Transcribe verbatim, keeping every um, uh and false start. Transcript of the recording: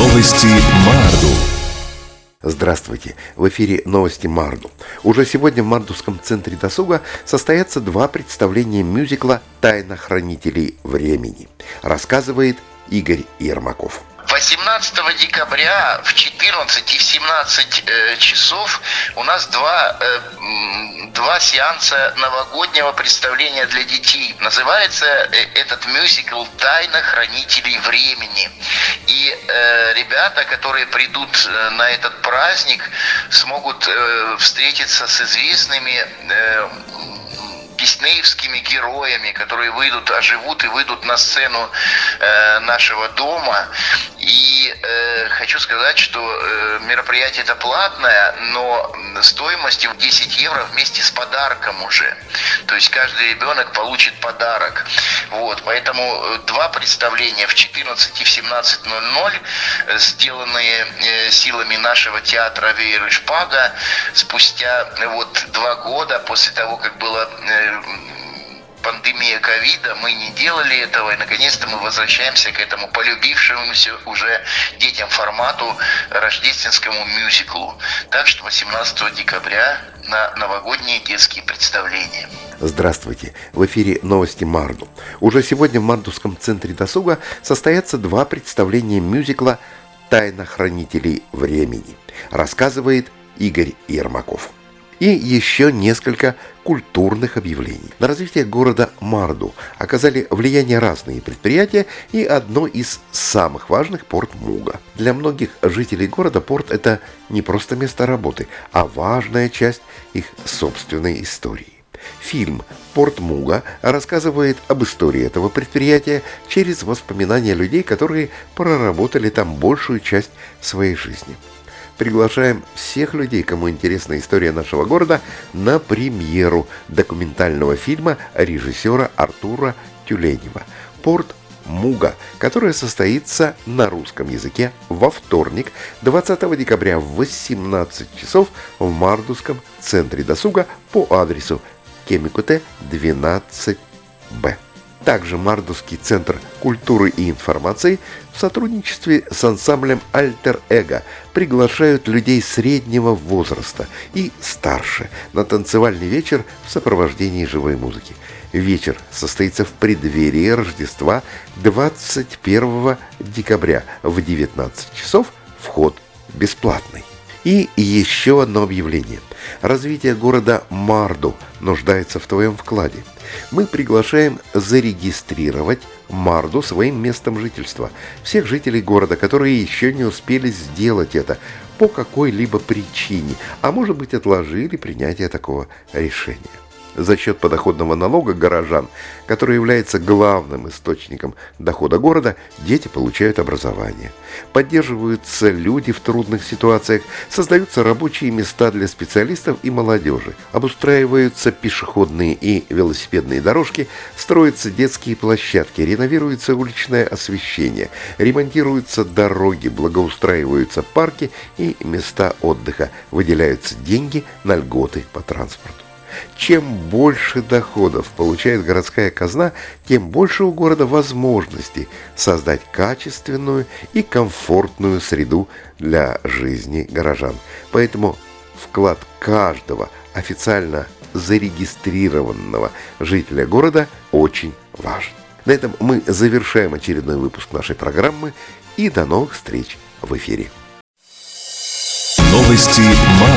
Новости Марду. Здравствуйте! В эфире новости Марду. Уже сегодня в Мардовском центре досуга состоятся два представления мюзикла «Тайна хранителей времени», рассказывает Игорь Ермаков. восемнадцатого декабря в четырнадцать и в семнадцать э, часов у нас два, э, два сеанса новогоднего представления для детей. Называется э, этот мюзикл «Тайна хранителей времени». И э, ребята, которые придут э, на этот праздник, смогут э, встретиться с известными э, диснеевскими героями, которые выйдут, оживут и выйдут на сцену э, нашего дома. И э, хочу сказать, что э, мероприятие это платное, но стоимостью десять евро вместе с подарком уже. То есть каждый ребенок получит подарок. Вот, поэтому два представления в четырнадцать и в семнадцать ноль ноль, сделанные э, силами нашего театра «Веер и шпага», спустя э, вот два года после того, как было э, пандемия ковида, мы не делали этого, и наконец-то мы возвращаемся к этому полюбившемуся уже детям формату рождественскому мюзиклу. Так что восемнадцатого декабря на новогодние детские представления. Здравствуйте! В эфире новости Марду. Уже сегодня в Мардовском центре досуга состоятся два представления мюзикла «Тайна хранителей времени», рассказывает Игорь Ермаков. И еще несколько культурных объявлений. На развитие города Марду оказали влияние разные предприятия, и одно из самых важных – порт Муга. Для многих жителей города порт – это не просто место работы, а важная часть их собственной истории. Фильм «Порт Муга» рассказывает об истории этого предприятия через воспоминания людей, которые проработали там большую часть своей жизни. Приглашаем всех людей, кому интересна история нашего города, на премьеру документального фильма режиссера Артура Тюленева «Порт Муга», которая состоится на русском языке во вторник, двадцатого декабря в восемнадцать часов в Мардовском центре досуга по адресу Кемикуте двенадцать Б. Также Мардовский центр культуры и информации в сотрудничестве с ансамблем «Альтер Эго» приглашают людей среднего возраста и старше на танцевальный вечер в сопровождении живой музыки. Вечер состоится в преддверии Рождества двадцать первого декабря в девятнадцать часов, вход бесплатный. И еще одно объявление. Развитие города Марду нуждается в твоем вкладе. Мы приглашаем зарегистрировать Марду своим местом жительства всех жителей города, которые еще не успели сделать это по какой-либо причине, а может быть отложили принятие такого решения. За счет подоходного налога горожан, который является главным источником дохода города, дети получают образование. Поддерживаются люди в трудных ситуациях, создаются рабочие места для специалистов и молодежи, обустраиваются пешеходные и велосипедные дорожки, строятся детские площадки, реновируется уличное освещение, ремонтируются дороги, благоустраиваются парки и места отдыха, выделяются деньги на льготы по транспорту. Чем больше доходов получает городская казна, тем больше у города возможностей создать качественную и комфортную среду для жизни горожан. Поэтому вклад каждого официально зарегистрированного жителя города очень важен. На этом мы завершаем очередной выпуск нашей программы, и до новых встреч в эфире. Новости